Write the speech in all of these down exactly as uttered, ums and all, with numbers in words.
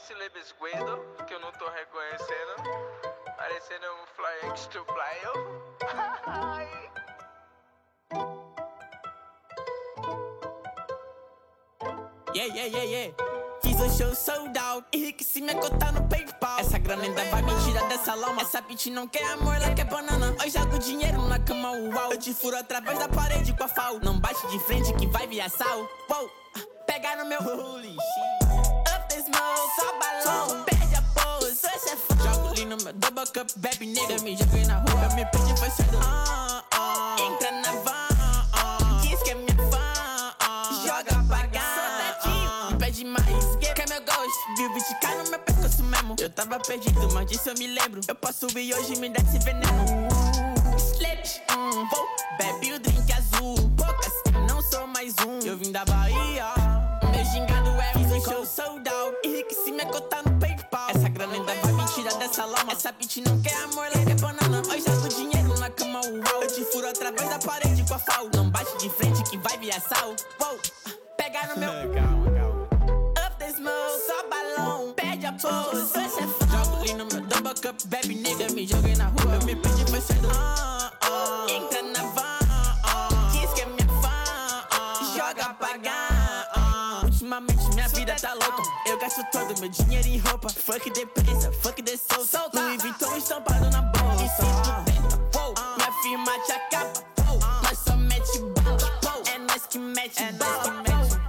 Wesley Bisguido, que eu não tô reconhecendo. Parecendo um Fly X to Play. Yeah, yeah, yeah, yeah. Fiz um show sold out, enriqueci minha cota no PayPal. Essa grana ainda vai me tirar dessa lama. Essa bitch não quer amor, ela quer banana. Hoje jogo dinheiro na cama, uau. Eu te furo através da parede com a fal. Não bate de frente que vai via sal. Uou, pega no meu holy shit. Up the smoke, só balão. Perde a pose, hoje é fã. Jogo ali no meu double cup, bebe nega. Eu me joguei na rua, eu me perdi, foi cedo. Ah, ah. Entra na van, ah. Diz que é minha fã, ah. Joga pra cá. Pede mais, quer meu ghost. Viu vinte k no meu pescoço mesmo. Eu tava perdido, mas disso eu me lembro. Eu posso ir hoje e me dar esse veneno. Slip, hum, vou, bebe o drink azul. Poucas, não sou mais um. Eu vim da Bahia. Meu gingado é um um show sold out. Enriqueci minha cota no PayPal. Essa grana ainda vai me tirar dessa lama. Essa bitch não quer amor, ela quer banana. Hoje jogo dinheiro na cama, uau. Eu te furo através da parede com a fal. Não bate de frente que vai via sal. Uou, pega no meu... Calma, calma. Smoke, só balão, perde a pose, hoje é fã. Jogo ali no meu double cup, bebe nega. Me joguei na rua, eu me perdi, foi cedo. Ah, ah. Entra na van, ah. Diz que é minha fã, ah. Joga pagar, ah. Ultimamente minha vida tá louca. Eu gasto todo meu dinheiro em roupa. Fuck de presa, fuck de solta. Louis Vuitton estampado na bolsa. E se tu tenta, wow, minha firma te acaba, wow. Nós só mete bala, wow. É nós que mete é bala.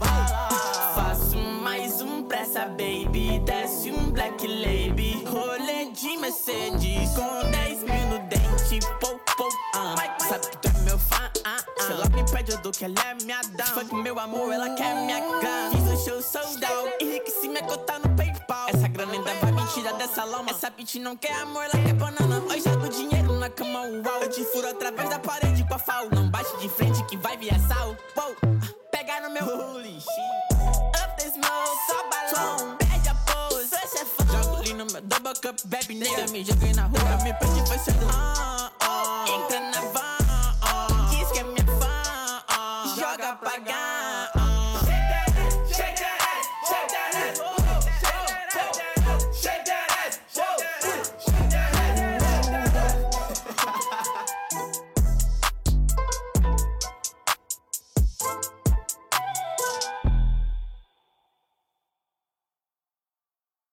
Essa baby, desce um black lady. Rolê de Mercedes com dez mil no dente. Pou, pou, ah. Sabe que tu é meu fã, ah, ah. Se ela me pede eu dou que ela é minha dama. Fuck meu amor, ela quer minha grana. Fiz um show sold out, enriqueci minha cota no PayPal. Essa grana ainda vai me tirar dessa lama. Essa bitch não quer amor, ela quer banana. Hoje jogo dinheiro na cama, uau. Eu te furo através da parede com a fal. Não bate de frente que vai via sal. Uou, pega no meu holy shit. Up the smoke, só balão. Perde a pose, hoje é fã. Jogo ali no meu double cup, bebe nega. Me joguei na rua, eu me perdi, foi cedo. Ah,